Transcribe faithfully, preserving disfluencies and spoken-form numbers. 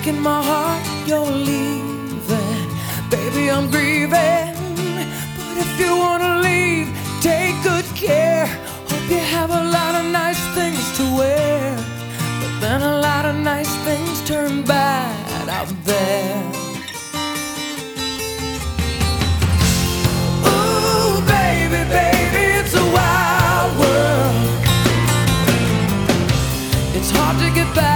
breaking my heart, you're leaving. Baby, I'm grieving. But if you wanna leave, take good care. Hope you have a lot of nice things to wear, but then a lot of nice things turn bad out there.